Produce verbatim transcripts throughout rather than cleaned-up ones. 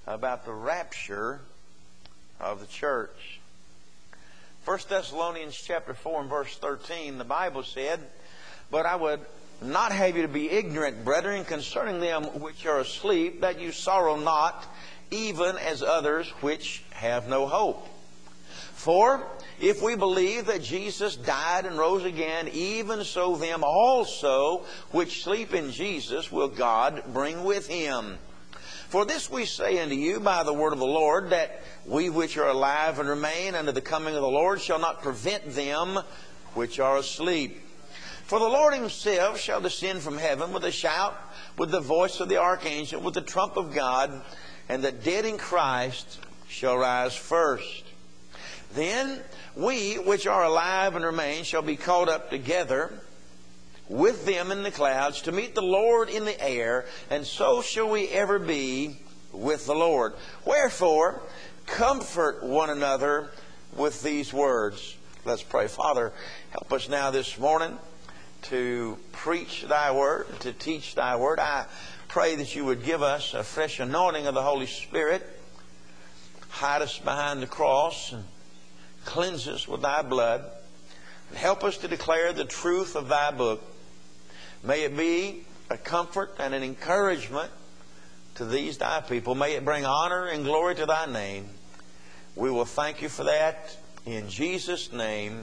about the rapture of the church. First Thessalonians chapter four and verse thirteen, the Bible said, "But I would not have you to be ignorant, brethren, concerning them which are asleep, that you sorrow not, even as others which have no hope. For if we believe that Jesus died and rose again, even so them also which sleep in Jesus will God bring with Him. For this we say unto you by the word of the Lord, that we which are alive and remain unto the coming of the Lord shall not prevent them which are asleep. For the Lord Himself shall descend from heaven with a shout, with the voice of the archangel, with the trump of God, and the dead in Christ shall rise first. Then we which are alive and remain shall be caught up together with them in the clouds to meet the Lord in the air, and so shall we ever be with the Lord. Wherefore, comfort one another with these words." Let's pray. Father, help us now this morning to preach Thy word, to teach Thy word. I pray that You would give us a fresh anointing of the Holy Spirit. Hide us behind the cross and cleanse us with Thy blood. And help us to declare the truth of Thy book. May it be a comfort and an encouragement to these Thy people. May it bring honor and glory to Thy name. We will thank You for that. In Jesus' name,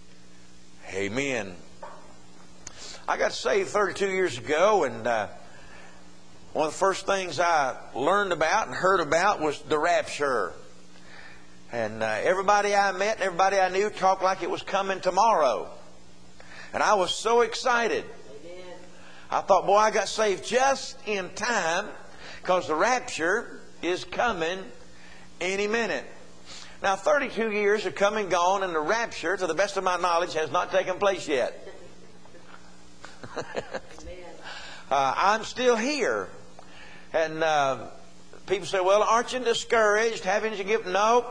amen. I got saved thirty-two years ago, and uh, one of the first things I learned about and heard about was the rapture. And uh, everybody I met, everybody I knew talked like it was coming tomorrow. And I was so excited. Amen. I thought, boy, I got saved just in time, because the rapture is coming any minute. Now, thirty-two years have come and gone, and the rapture, to the best of my knowledge, has not taken place yet. uh, I'm still here. And uh, people say, well, aren't you discouraged? Haven't you given? No.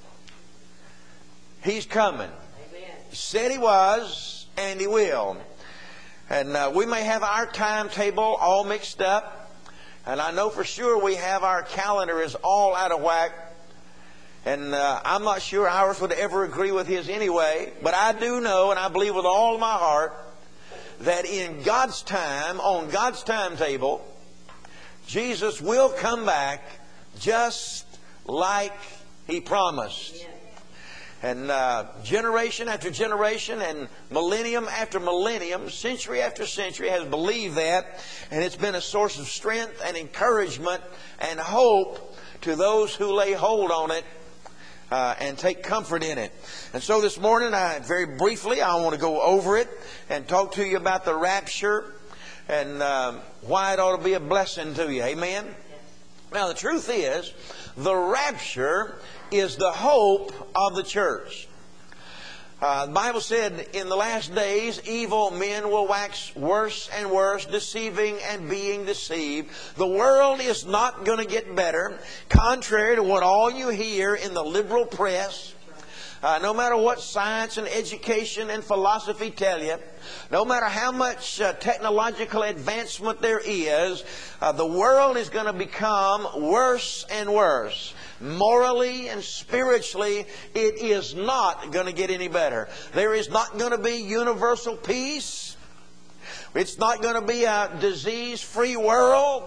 He's coming. Amen. He said He was, and He will. And uh, we may have our timetable all mixed up. And I know for sure we have our calendar is all out of whack. And uh, I'm not sure ours would ever agree with His anyway. But I do know, and I believe with all my heart, that in God's time, on God's timetable, Jesus will come back just like He promised. Yeah. And uh, generation after generation and millennium after millennium, century after century has believed that. And it's been a source of strength and encouragement and hope to those who lay hold on it uh, and take comfort in it. And so this morning, I very briefly, I want to go over it and talk to you about the rapture and uh, why it ought to be a blessing to you. Amen? Now, the truth is, the rapture is the hope of the church. Uh, the Bible said, in the last days, evil men will wax worse and worse, deceiving and being deceived. The world is not going to get better, contrary to what all you hear in the liberal press. Uh, no matter what science and education and philosophy tell you, no matter how much uh, technological advancement there is, uh, the world is going to become worse and worse. Morally and spiritually, it is not going to get any better. There is not going to be universal peace. It's not going to be a disease-free world.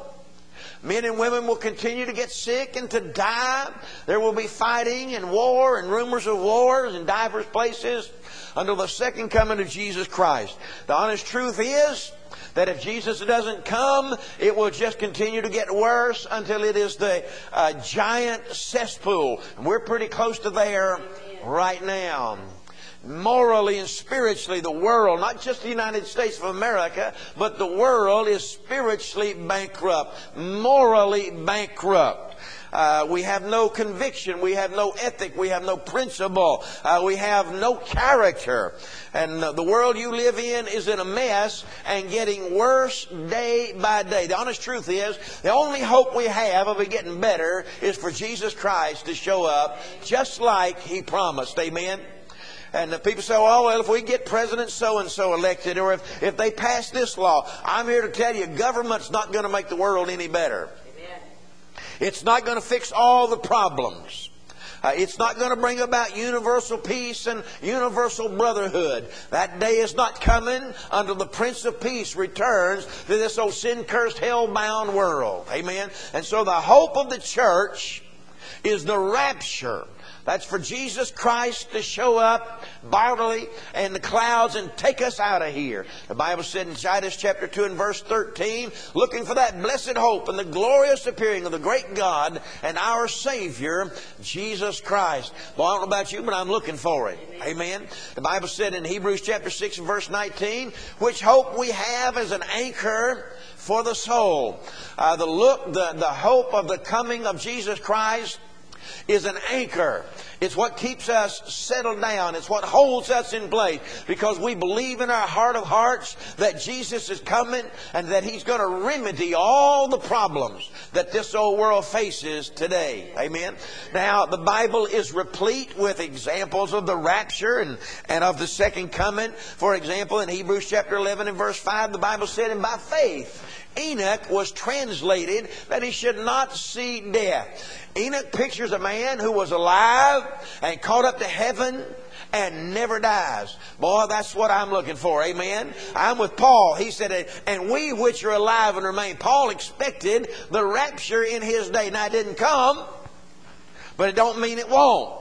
Men and women will continue to get sick and to die. There will be fighting and war and rumors of wars in diverse places until the second coming of Jesus Christ. The honest truth is that if Jesus doesn't come, it will just continue to get worse until it is the uh, giant cesspool. And we're pretty close to there right now. Morally and spiritually, the world, not just the United States of America, but the world is spiritually bankrupt, morally bankrupt. Uh, we have no conviction. We have no ethic. We have no principle. Uh, we have no character. And uh, the world you live in is in a mess and getting worse day by day. The honest truth is, the only hope we have of it getting better is for Jesus Christ to show up just like He promised. Amen? And the people say, oh, well, if we get President so-and-so elected, or if, if they pass this law, I'm here to tell you, government's not going to make the world any better. It's not going to fix all the problems. Uh, it's not going to bring about universal peace and universal brotherhood. That day is not coming until the Prince of Peace returns to this old sin-cursed, hell-bound world. Amen? And so the hope of the church is the rapture. That's for Jesus Christ to show up bodily in the clouds and take us out of here. The Bible said in Titus chapter two and verse thirteen, looking for that blessed hope and the glorious appearing of the great God and our Savior, Jesus Christ. Well, I don't know about you, but I'm looking for it. Amen. The Bible said in Hebrews chapter six and verse nineteen, which hope we have as an anchor for the soul. Uh, the look, the, the hope of the coming of Jesus Christ is an anchor. It's what keeps us settled down. It's what holds us in place, because we believe in our heart of hearts that Jesus is coming and that He's going to remedy all the problems that this old world faces today. Amen. Now, the Bible is replete with examples of the rapture and, and of the second coming. For example, in Hebrews chapter eleven and verse five, the Bible said, and by faith Enoch was translated that he should not see death. Enoch pictures a man who was alive and caught up to heaven and never dies. Boy, that's what I'm looking for. Amen. I'm with Paul. He said, and we which are alive and remain. Paul expected the rapture in his day. Now, it didn't come, but it don't mean it won't.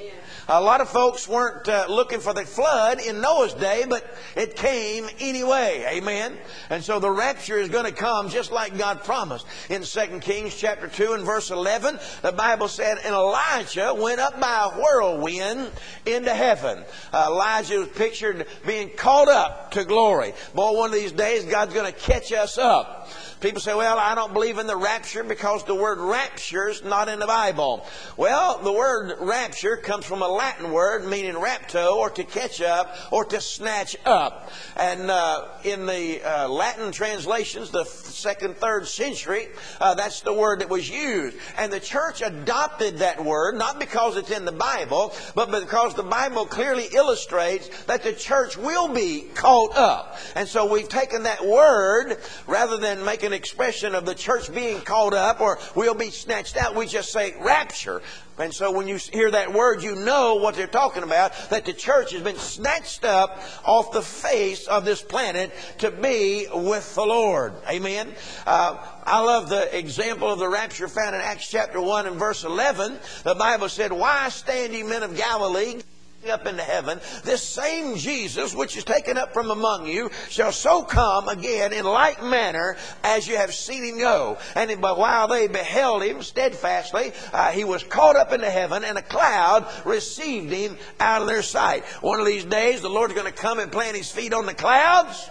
A lot of folks weren't uh, looking for the flood in Noah's day, but it came anyway. Amen. And so the rapture is going to come just like God promised. In Second Kings chapter two and verse eleven, the Bible said, and Elijah went up by a whirlwind into heaven. Uh, Elijah was pictured being caught up to glory. Boy, one of these days God's going to catch us up. People say, well, I don't believe in the rapture because the word rapture is not in the Bible. Well, the word rapture comes from a Latin word meaning rapto, or to catch up, or to snatch up. And uh, in the uh, Latin translations, the second, third century, uh, that's the word that was used. And the church adopted that word, not because it's in the Bible, but because the Bible clearly illustrates that the church will be caught up. And so we've taken that word, rather than making an expression of the church being caught up or will be snatched out, we just say rapture. And so when you hear that word, you know what they're talking about, that the church has been snatched up off the face of this planet to be with the Lord. Amen. Uh, I love the example of the rapture found in Acts chapter one and verse eleven. The Bible said, why stand ye men of Galilee up into heaven? This same Jesus which is taken up from among you shall so come again in like manner as you have seen Him go. And while they beheld Him steadfastly, uh, He was caught up into heaven, and a cloud received Him out of their sight. One of these days the Lord's going to come and plant His feet on the clouds,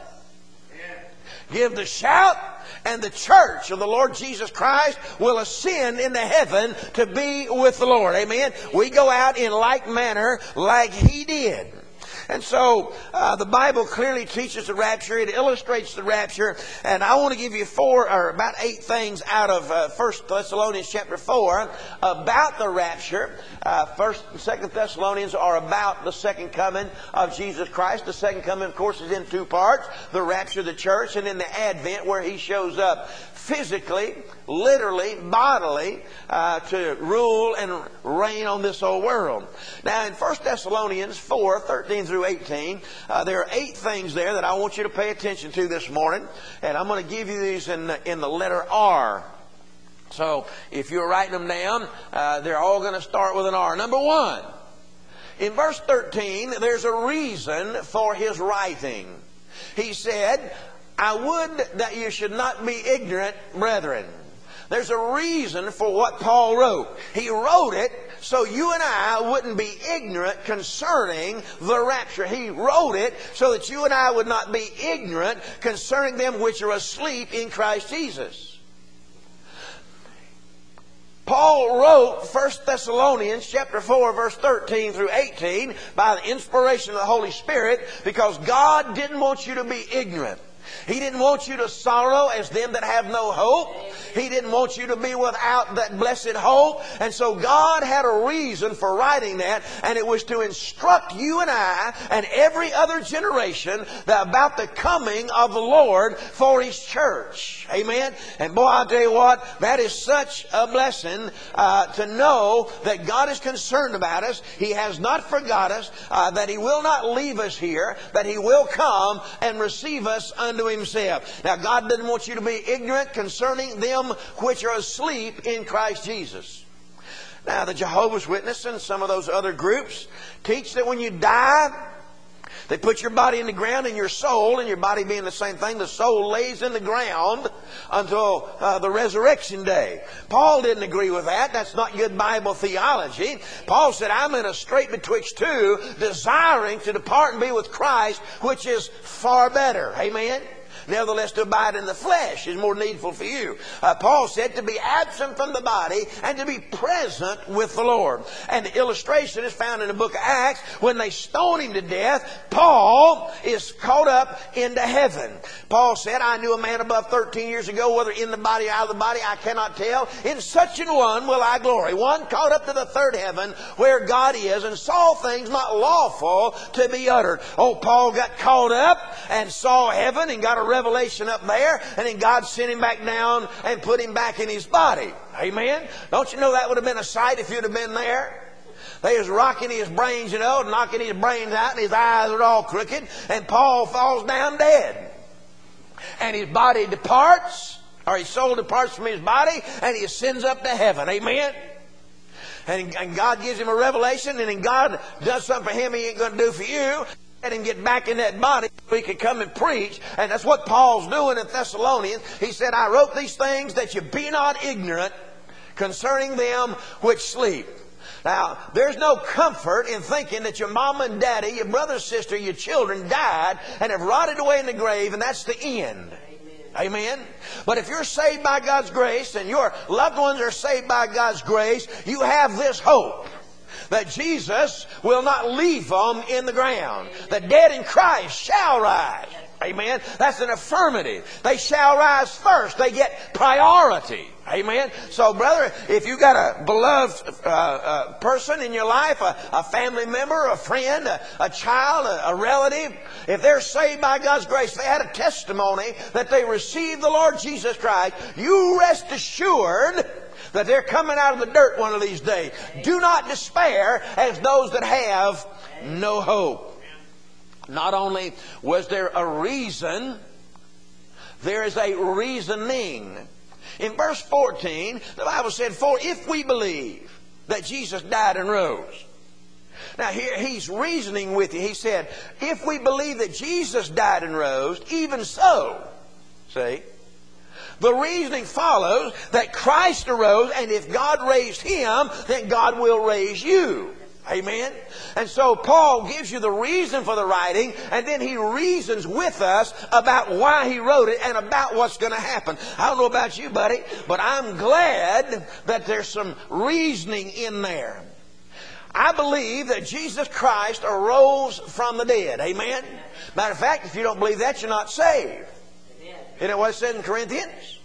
give the shout, and the church of the Lord Jesus Christ will ascend into heaven to be with the Lord. Amen. We go out in like manner like He did. And so uh, the Bible clearly teaches the rapture. It illustrates the rapture. And I want to give you four or about eight things out of uh, First Thessalonians chapter four about the rapture. Uh, First and Second Thessalonians are about the second coming of Jesus Christ. The second coming, of course, is in two parts: the rapture of the church, and then the advent, where He shows up physically, literally, bodily, uh, to rule and reign on this old world. Now, in First Thessalonians four, thirteen through eighteen, uh, there are eight things there that I want you to pay attention to this morning. And I'm going to give you these in the, in the letter R. So, if you're writing them down, uh, they're all going to start with an R. Number one, in verse thirteen, there's a reason for his writing. He said, I would that you should not be ignorant, brethren. There's a reason for what Paul wrote. He wrote it so you and I wouldn't be ignorant concerning the rapture. He wrote it so that you and I would not be ignorant concerning them which are asleep in Christ Jesus. Paul wrote First Thessalonians chapter four, verse thirteen through eighteen by the inspiration of the Holy Spirit, because God didn't want you to be ignorant. He didn't want you to sorrow as them that have no hope. He didn't want you to be without that blessed hope. And so God had a reason for writing that, and it was to instruct you and I and every other generation about the coming of the Lord for His church. Amen? And boy, I'll tell you what, that is such a blessing uh, to know that God is concerned about us. He has not forgot us, uh, that He will not leave us here, that He will come and receive us unto Himself. Now, God doesn't want you to be ignorant concerning them which are asleep in Christ Jesus. Now, the Jehovah's Witnesses and some of those other groups teach that when you die, they put your body in the ground, and your soul, and your body being the same thing, the soul lays in the ground until uh, the resurrection day. Paul didn't agree with that. That's not good Bible theology. Paul said, I'm in a strait betwixt two, desiring to depart and be with Christ, which is far better. Amen? Nevertheless, to abide in the flesh is more needful for you. Uh, Paul said to be absent from the body and to be present with the Lord. And the illustration is found in the book of Acts. When they stoned him to death, Paul is caught up into heaven. Paul said, I knew a man above thirteen years ago, whether in the body or out of the body, I cannot tell. In such an one will I glory. One caught up to the third heaven where God is, and saw things not lawful to be uttered. Oh, Paul got caught up and saw heaven and got a revelation up there, and then God sent him back down and put him back in his body. Amen? Don't you know that would have been a sight if you'd have been there? They was rocking his brains, you know, knocking his brains out, and his eyes are all crooked, and Paul falls down dead. And his body departs, or his soul departs from his body, and he ascends up to heaven. Amen? And, and God gives him a revelation, and then God does something for him He ain't going to do for you. Let him get back in that body so he could come and preach. And that's what Paul's doing in Thessalonians. He said, I wrote these things that you be not ignorant concerning them which sleep. Now, there's no comfort in thinking that your mom and daddy, your brother, sister, your children died and have rotted away in the grave, and that's the end. Amen. But if you're saved by God's grace and your loved ones are saved by God's grace, you have this hope that Jesus will not leave them in the ground. The dead in Christ shall rise. Amen. That's an affirmative. They shall rise first. They get priority. Amen. So, brother, if you got a beloved uh, uh, person in your life, a, a family member, a friend, a, a child, a, a relative, if they're saved by God's grace, they had a testimony that they received the Lord Jesus Christ, you rest assured that they're coming out of the dirt one of these days. Do not despair as those that have no hope. Not only was there a reason, there is a reasoning. In verse fourteen, the Bible said, for if we believe that Jesus died and rose. Now here he's reasoning with you. He said, if we believe that Jesus died and rose, even so, see, the reasoning follows that Christ arose, and if God raised Him, then God will raise you. Amen? And so Paul gives you the reason for the writing, and then he reasons with us about why he wrote it and about what's going to happen. I don't know about you, buddy, but I'm glad that there's some reasoning in there. I believe that Jesus Christ arose from the dead. Amen? Matter of fact, if you don't believe that, you're not saved. Isn't that what it said in Corinthians?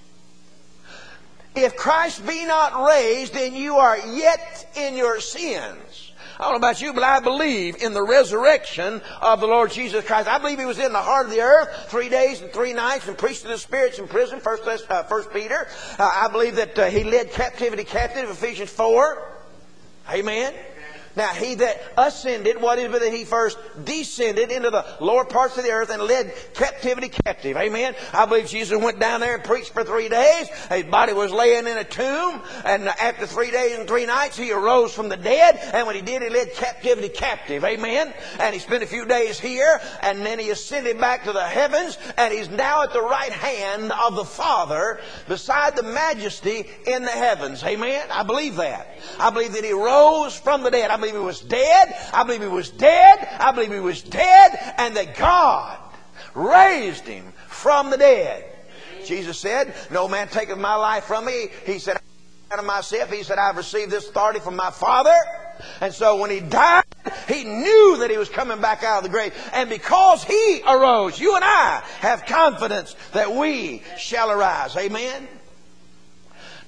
If Christ be not raised, then you are yet in your sins. I don't know about you, but I believe in the resurrection of the Lord Jesus Christ. I believe He was in the heart of the earth three days and three nights and preached to the spirits in prison, First, uh, First Peter. Uh, I believe that uh, He led captivity captive, Ephesians four. Amen. Now, He that ascended, what is it that He first descended into the lower parts of the earth and led captivity captive? Amen. I believe Jesus went down there and preached for three days. His body was laying in a tomb. And after three days and three nights, He arose from the dead. And when He did, He led captivity captive. Amen. And He spent a few days here. And then He ascended back to the heavens. And He's now at the right hand of the Father beside the majesty in the heavens. Amen. I believe that. I believe that He rose from the dead. I believe He was dead. I believe He was dead. I believe He was dead. And that God raised Him from the dead. Jesus said, no man taketh my life from me. He said, out of myself. He said, I've received this authority from my Father. And so when He died, He knew that He was coming back out of the grave. And because He arose, you and I have confidence that we shall arise. Amen?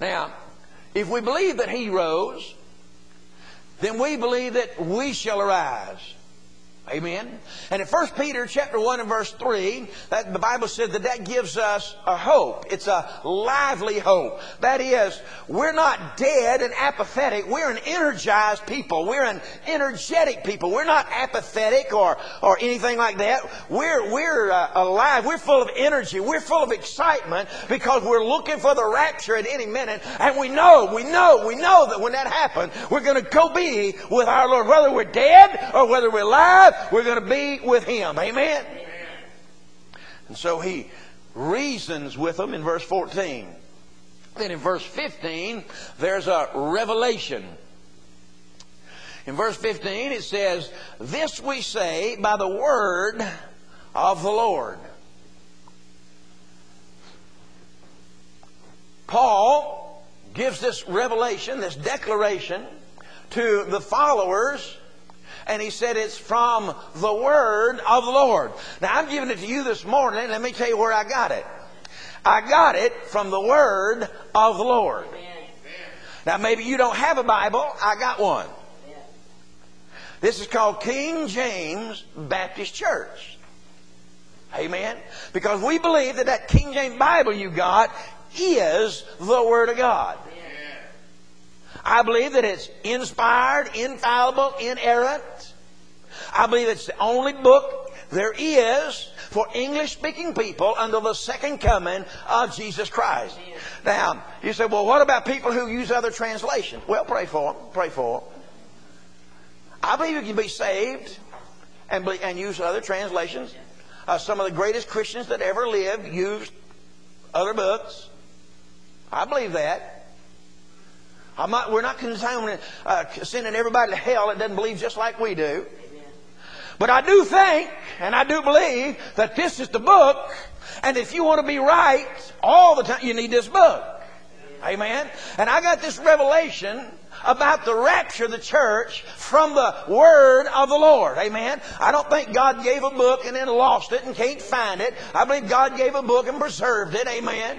Now, if we believe that He rose, then we believe that we shall arise. Amen. And in First Peter chapter one and verse three, that the Bible said that that gives us a hope. It's a lively hope. That is, we're not dead and apathetic. We're an energized people. We're an energetic people. We're not apathetic or, or anything like that. We're, we're uh, alive. We're full of energy. We're full of excitement because we're looking for the rapture at any minute. And we know, we know, we know that when that happens, we're going to go be with our Lord. Whether we're dead or whether we're alive, we're going to be with Him. Amen? Amen. And so He reasons with them in verse fourteen. Then in verse fifteen, there's a revelation. In verse fifteen, it says, "This we say by the word of the Lord." Paul gives this revelation, this declaration to the followers, and he said it's from the word of the Lord. Now, I'm giving it to you this morning. Let me tell you where I got it. I got it from the word of the Lord. Amen. Now, maybe you don't have a Bible. I got one. Amen. This is called King James Baptist Church. Amen. Because we believe that that King James Bible you got is the Word of God. I believe that it's inspired, infallible, inerrant. I believe it's the only book there is for English-speaking people until the second coming of Jesus Christ. Now, you say, well, what about people who use other translations? Well, pray for them. Pray for them. I believe you can be saved and, be, and use other translations. Uh, some of the greatest Christians that ever lived used other books. I believe that. I'm not, we're not condemning, uh, sending everybody to hell that doesn't believe just like we do. Amen. But I do think, and I do believe, that this is the book, and if you want to be right all the time, you need this book. Amen. Amen. And I got this revelation about the rapture of the church from the word of the Lord. Amen. I don't think God gave a book and then lost it and can't find it. I believe God gave a book and preserved it. Amen.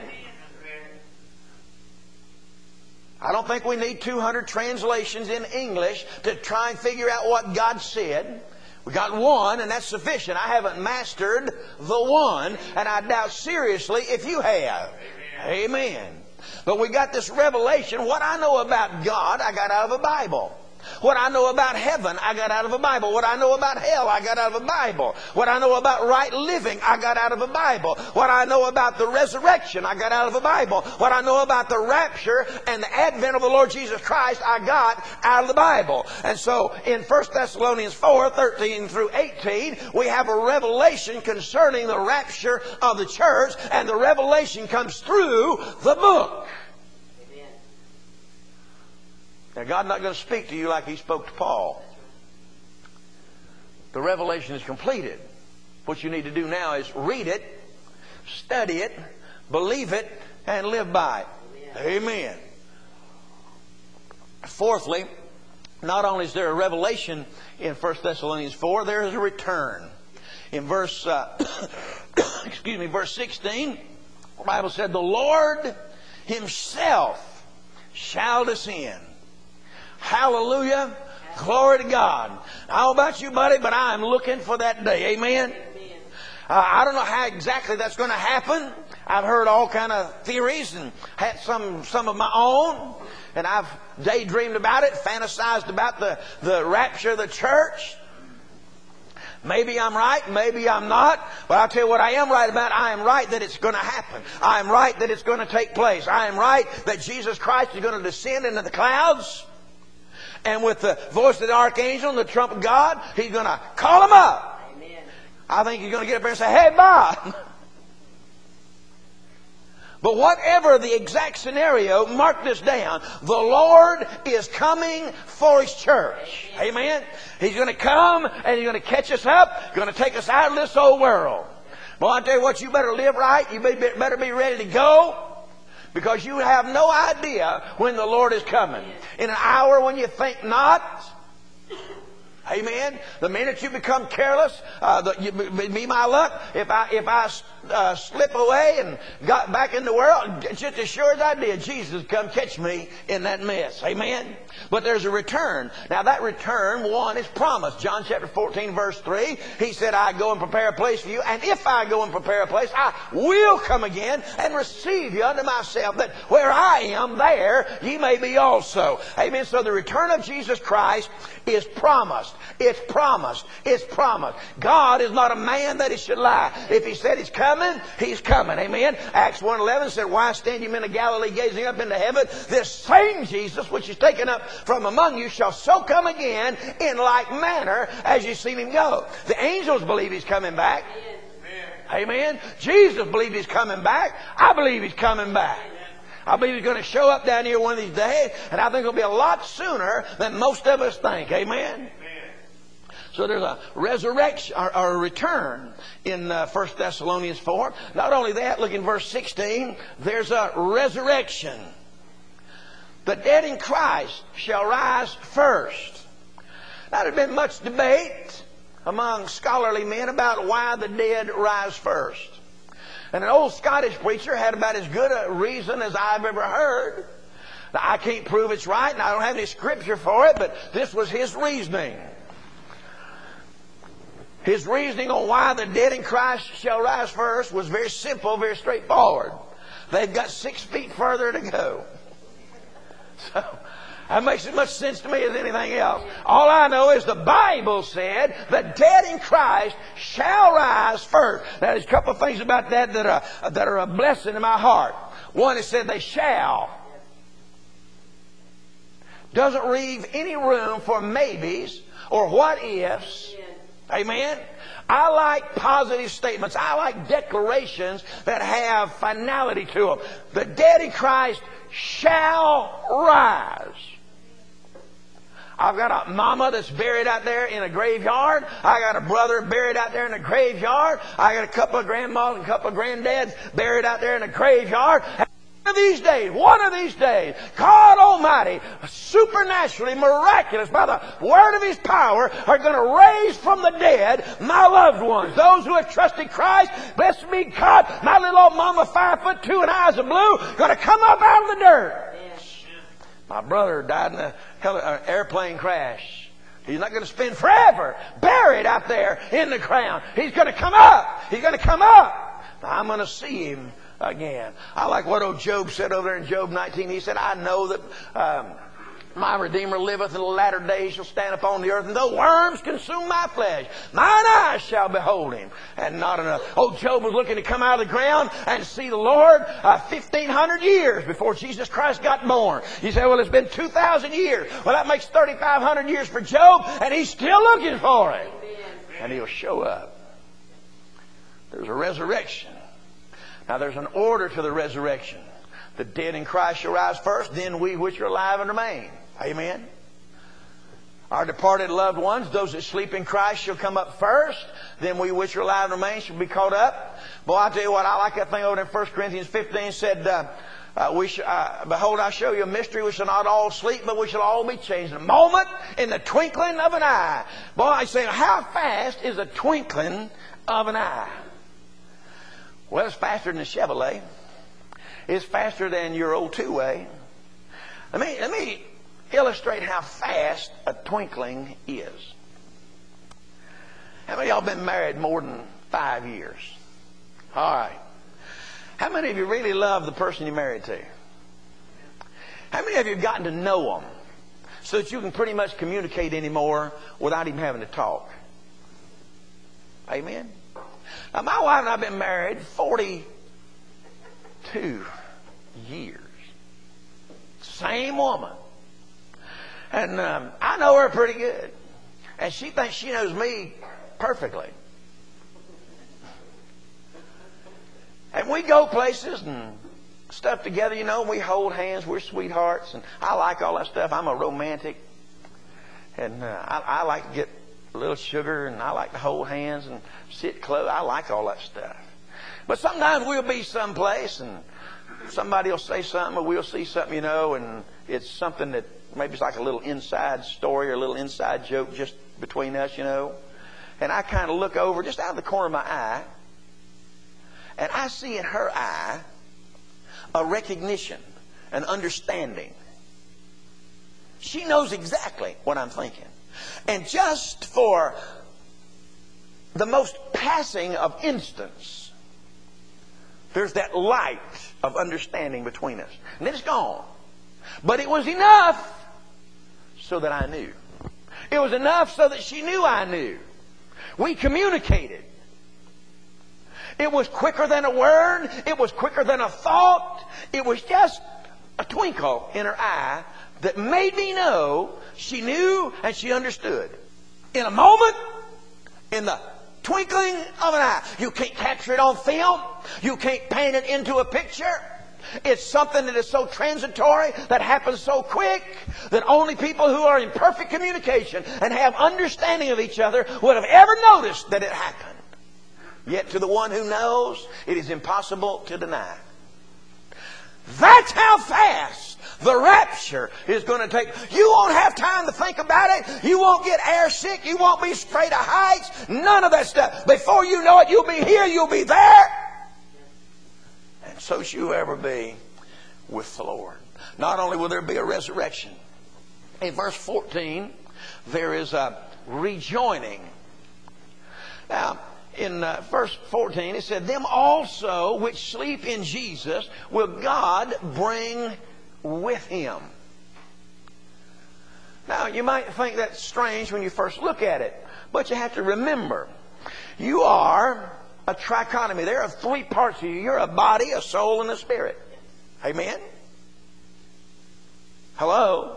I don't think we need two hundred translations in English to try and figure out what God said. We got one, and that's sufficient. I haven't mastered the one, and I doubt seriously if you have. Amen. Amen. But we got this revelation. What I know about God, I got out of a Bible. What I know about heaven, I got out of a Bible. What I know about hell, I got out of a Bible. What I know about right living, I got out of a Bible. What I know about the resurrection, I got out of a Bible. What I know about the rapture and the advent of the Lord Jesus Christ, I got out of the Bible. And so in First Thessalonians four, thirteen through eighteen, we have a revelation concerning the rapture of the church, and the revelation comes through the book. Now, God's not going to speak to you like He spoke to Paul. The revelation is completed. What you need to do now is read it, study it, believe it, and live by it. Amen. Amen. Fourthly, not only is there a revelation in First Thessalonians four, there is a return. In verse, uh, excuse me, verse sixteen, the Bible said, "The Lord Himself shall descend." Hallelujah. Glory to God. I don't know about you, buddy, but I'm looking for that day. Amen. Uh, I don't know how exactly that's going to happen. I've heard all kind of theories and had some some of my own. And I've daydreamed about it, fantasized about the, the rapture of the church. Maybe I'm right, maybe I'm not. But I'll tell you what I am right about. I am right that it's going to happen. I am right that it's going to take place. I am right that Jesus Christ is going to descend into the clouds. And with the voice of the archangel and the trump of God, He's going to call them up. Amen. I think He's going to get up there and say, "Hey, Bob." But whatever the exact scenario, mark this down. The Lord is coming for His church. Amen. He's going to come and He's going to catch us up. Going to take us out of this old world. Well, I tell you what, you better live right. You better be ready to go. Because you have no idea when the Lord is coming. In an hour when you think not. Amen. The minute you become careless, uh, the, you, be my luck. If I if I uh, slip away and got back in the world, just as sure as I did, Jesus come catch me in that mess. Amen. But there's a return. Now that return, one, is promised. John chapter fourteen, verse three. He said, "I go and prepare a place for you, and if I go and prepare a place, I will come again and receive you unto myself, that where I am, there ye may be also." Amen. So the return of Jesus Christ is promised. It's promised. It's promised. God is not a man that he should lie. If he said he's coming, he's coming. Amen. Acts one eleven said, "Why stand you men of Galilee gazing up into heaven? This same Jesus which is taken up from among you shall so come again in like manner as you seen him go." The angels believe he's coming back. Amen. Amen. Jesus believed he's coming back. I believe he's coming back. I believe he's going to show up down here one of these days, and I think it'll be a lot sooner than most of us think. Amen? Amen. So there's a resurrection or, or a return in uh, First Thessalonians four. Not only that, look in verse sixteen. There's a resurrection. The dead in Christ shall rise first. Now, there's been much debate among scholarly men about why the dead rise first. And an old Scottish preacher had about as good a reason as I've ever heard. Now, I can't prove it's right, and I don't have any scripture for it, but this was his reasoning. His reasoning on why the dead in Christ shall rise first was very simple, very straightforward. They've got six feet further to go. So, that makes as much sense to me as anything else. All I know is the Bible said the dead in Christ shall rise first. Now, there's a couple of things about that that are, that are a blessing in my heart. One, it said they shall. Doesn't leave any room for maybes or what ifs. Amen? I like positive statements. I like declarations that have finality to them. The dead in Christ shall rise. I've got a mama that's buried out there in a graveyard. I got a brother buried out there in a graveyard. I got a couple of grandmas and a couple of granddads buried out there in a graveyard. And one of these days, one of these days, God Almighty, supernaturally, miraculous, by the word of His power, are going to raise from the dead my loved ones. Those who have trusted Christ, blessed be God, my little old mama, five foot two and eyes of blue, going to come up out of the dirt. My brother died in an airplane crash. He's not going to spend forever buried out there in the ground. He's going to come up. He's going to come up. I'm going to see him again. I like what old Job said over there in Job nineteen. He said, "I know that um, my Redeemer liveth in the latter days, shall stand upon the earth, and though worms consume my flesh, mine eyes shall behold him." And not enough. Old Job was looking to come out of the ground and see the Lord uh, fifteen hundred years before Jesus Christ got born. You say, "Well, it's been two thousand years. Well, that makes thirty-five hundred years for Job, and he's still looking for him. And he'll show up. There's a resurrection. Now, there's an order to the resurrection. The dead in Christ shall rise first, then we which are alive and remain. Amen. Our departed loved ones, those that sleep in Christ, shall come up first. Then we which are alive and remain shall be caught up. Boy, I tell you what, I like that thing over in First Corinthians fifteen. Said, uh, uh, we sh- uh, "Behold, I show you a mystery. We shall not all sleep, but we shall all be changed in a moment, in the twinkling of an eye." Boy, I say, how fast is a twinkling of an eye? Well, it's faster than a Chevrolet. It's faster than your old two-way. Let me, let me illustrate how fast a twinkling is. How many of y'all been married more than five years? All right. How many of you really love the person you're married to? How many of you have gotten to know them so that you can pretty much communicate anymore without even having to talk? Amen? Now, my wife and I have been married forty-two years. Same woman. And um, I know her pretty good. And she thinks she knows me perfectly. And we go places and stuff together, you know. We hold hands. We're sweethearts. And I like all that stuff. I'm a romantic. And uh, I, I like to get a little sugar, and I like to hold hands and sit close. I like all that stuff. But sometimes we'll be someplace and somebody will say something, or we'll see something, you know, and it's something that maybe it's like a little inside story or a little inside joke just between us, you know. And I kind of look over just out of the corner of my eye, and I see in her eye a recognition, an understanding. She knows exactly what I'm thinking. And just for the most passing of instance, there's that light of understanding between us. And then it's gone. But it was enough so that I knew. It was enough so that she knew I knew. We communicated. It was quicker than a word. It was quicker than a thought. It was just a twinkle in her eye that made me know she knew and she understood. In a moment, in the twinkling of an eye. You can't capture it on film. You can't paint it into a picture. It's something that is so transitory, that happens so quick, that only people who are in perfect communication and have understanding of each other would have ever noticed that it happened. Yet to the one who knows, it is impossible to deny. That's how fast the rapture is going to take. You won't have time to think about it. You won't get air sick. You won't be afraid of heights. None of that stuff. Before you know it, you'll be here. You'll be there. And so shall you ever be with the Lord. Not only will there be a resurrection. In verse fourteen, there is a rejoining. Now, in uh, verse fourteen, it said, "Them also which sleep in Jesus will God bring with Him." Now, you might think that's strange when you first look at it, but you have to remember, you are a trichotomy. There are three parts of you. You're a body, a soul, and a spirit. Amen? Hello?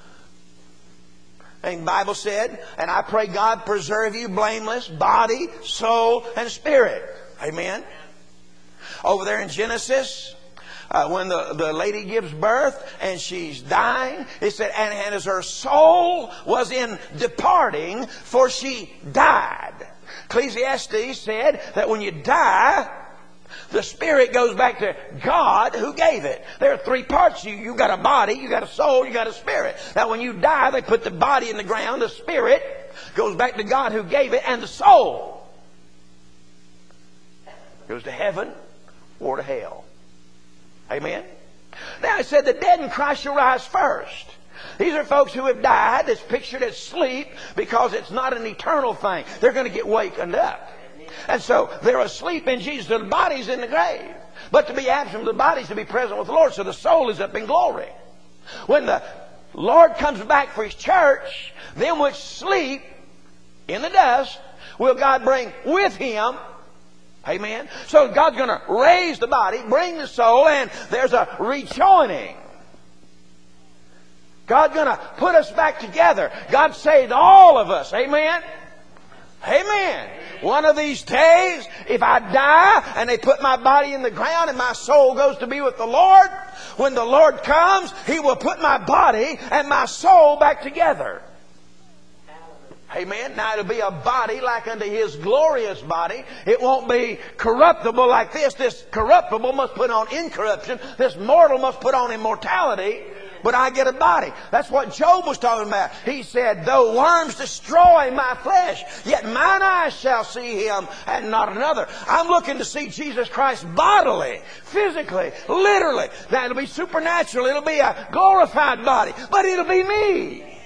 And the Bible said, "And I pray God preserve you blameless, body, soul, and spirit." Amen? Over there in Genesis, uh, when the, the lady gives birth and she's dying, it said, and, and as her soul was in departing, for she died. Ecclesiastes said that when you die, the spirit goes back to God who gave it. There are three parts. You you got a body, you got a soul, you got a spirit. Now when you die, they put the body in the ground. The spirit goes back to God who gave it, and the soul goes to heaven or to hell. Amen? Now it said the dead in Christ shall rise first. These are folks who have died. It's pictured as sleep because it's not an eternal thing. They're going to get wakened up. And so they're asleep in Jesus. The body's in the grave. But to be absent from the body is to be present with the Lord. So the soul is up in glory. When the Lord comes back for His church, them which sleep in the dust will God bring with Him. Amen. So God's going to raise the body, bring the soul, and there's a rejoining. God's going to put us back together. God saved all of us. Amen. Amen. One of these days, if I die and they put my body in the ground and my soul goes to be with the Lord, when the Lord comes, He will put my body and my soul back together. Amen. Now it'll be a body like unto His glorious body. It won't be corruptible like this. This corruptible must put on incorruption. This mortal must put on immortality. But I get a body. That's what Job was talking about. He said, "Though worms destroy my flesh, yet mine eyes shall see Him and not another." I'm looking to see Jesus Christ bodily, physically, literally. That'll be supernatural. It'll be a glorified body. But it'll be me.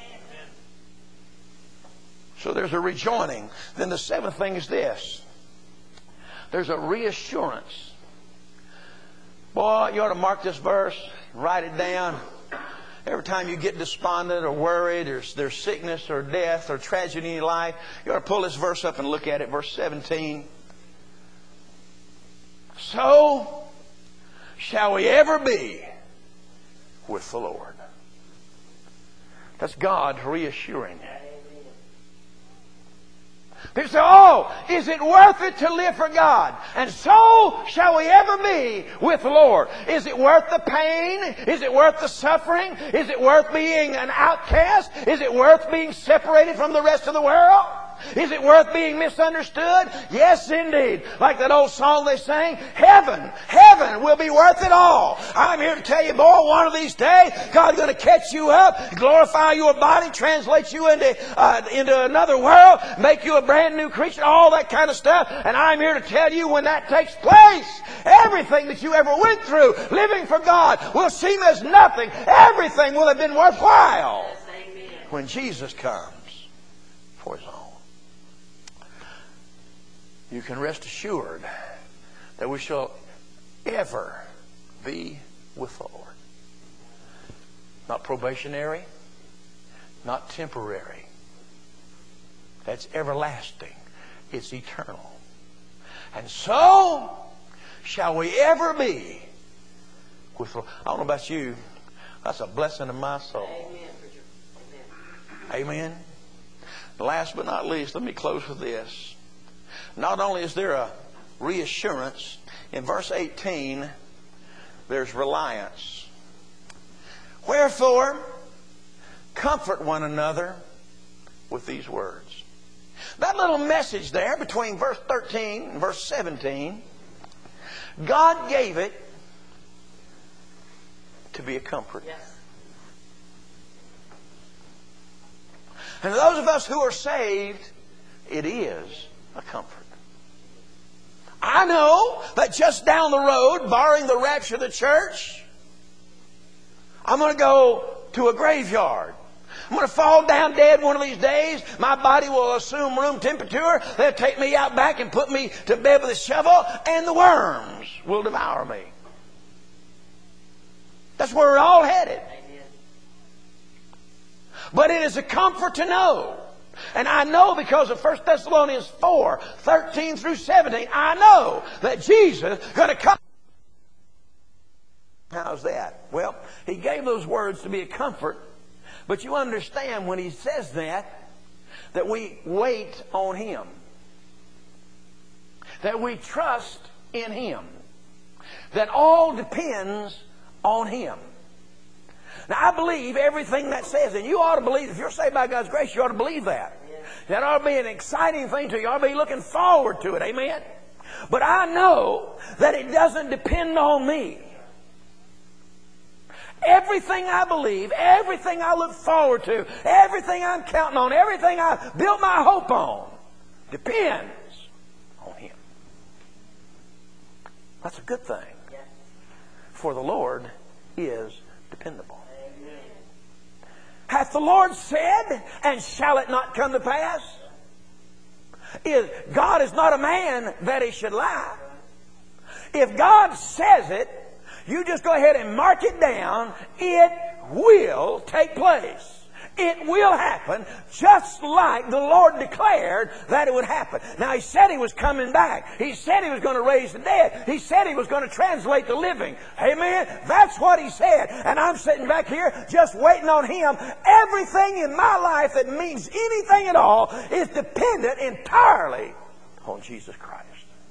So there's a rejoining. Then the seventh thing is this. There's a reassurance. Boy, you ought to mark this verse, write it down. Every time you get despondent or worried or there's sickness or death or tragedy in your life, you ought to pull this verse up and look at it. Verse seventeen. So shall we ever be with the Lord. That's God reassuring. People say, "Oh, is it worth it to live for God? And so shall we ever be with the Lord." Is it worth the pain? Is it worth the suffering? Is it worth being an outcast? Is it worth being separated from the rest of the world? Is it worth being misunderstood? Yes, indeed. Like that old song they sang, heaven, heaven will be worth it all. I'm here to tell you, boy, one of these days, God's going to catch you up, glorify your body, translate you into, uh, into another world, make you a brand new creature, all that kind of stuff. And I'm here to tell you, when that takes place, everything that you ever went through, living for God, will seem as nothing. Everything will have been worthwhile when Jesus comes for His own. You can rest assured that we shall ever be with the Lord. Not probationary, not temporary. That's everlasting. It's eternal. And so shall we ever be with the Lord. I don't know about you. That's a blessing to my soul. Amen. Amen. Last but not least, let me close with this. Not only is there a reassurance, in verse eighteen, there's reliance. Wherefore, comfort one another with these words. That little message there between verse thirteen and verse seventeen, God gave it to be a comfort. Yes. And those of us who are saved, it is a comfort. I know that just down the road, barring the rapture of the church, I'm going to go to a graveyard. I'm going to fall down dead one of these days. My body will assume room temperature. They'll take me out back and put me to bed with a shovel, and the worms will devour me. That's where we're all headed. But it is a comfort to know. And I know because of First Thessalonians four, thirteen through seventeen, I know that Jesus is going to come. How's that? Well, He gave those words to be a comfort. But you understand when He says that, that we wait on Him. That we trust in Him. That all depends on Him. Now, I believe everything that says, and you ought to believe, if you're saved by God's grace, you ought to believe that. That ought to be an exciting thing to you. You ought to be looking forward to it. Amen? But I know that it doesn't depend on me. Everything I believe, everything I look forward to, everything I'm counting on, everything I built my hope on, depends on Him. That's a good thing. For the Lord is dependable. Hath the Lord said, and shall it not come to pass? Is God is not a man that He should lie. If God says it, you just go ahead and mark it down. It will take place. It will happen just like the Lord declared that it would happen. Now, He said He was coming back. He said He was going to raise the dead. He said He was going to translate the living. Amen? That's what He said. And I'm sitting back here just waiting on Him. Everything in my life that means anything at all is dependent entirely on Jesus Christ.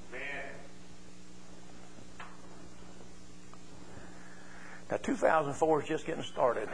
Now, two thousand four is just getting started.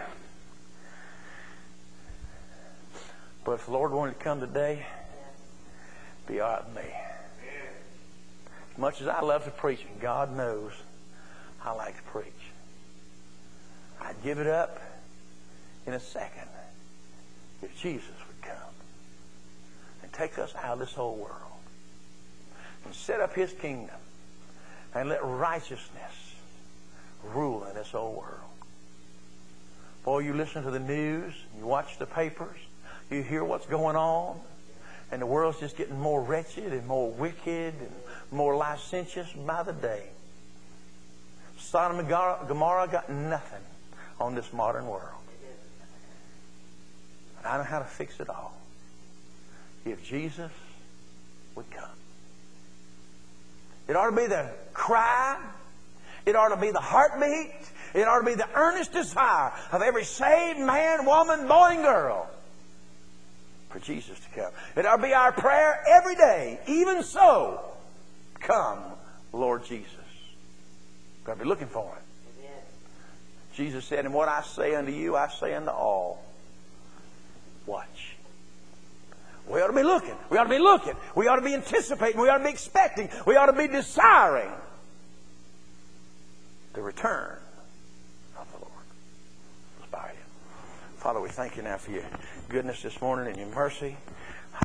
But if the Lord wanted to come today, be all right with me. As much as I love to preach, and God knows I like to preach, I'd give it up in a second if Jesus would come and take us out of this whole world and set up His kingdom and let righteousness rule in this whole world. Boy, you listen to the news, you watch the papers, you hear what's going on, and the world's just getting more wretched and more wicked and more licentious by the day. Sodom and Gomorrah got nothing on this modern world. And I know how to fix it all. If Jesus would come. It ought to be the cry. It ought to be the heartbeat. It ought to be the earnest desire of every saved man, woman, boy, and girl for Jesus to come. It ought to be our prayer every day. Even so, come, Lord Jesus. We've got to be looking for Him. Amen. Jesus said, and what I say unto you, I say unto all. Watch. We ought to be looking. We ought to be looking. We ought to be anticipating. We ought to be expecting. We ought to be desiring the return of the Lord. Let's bow here. Father, we thank you now for your goodness this morning and your mercy.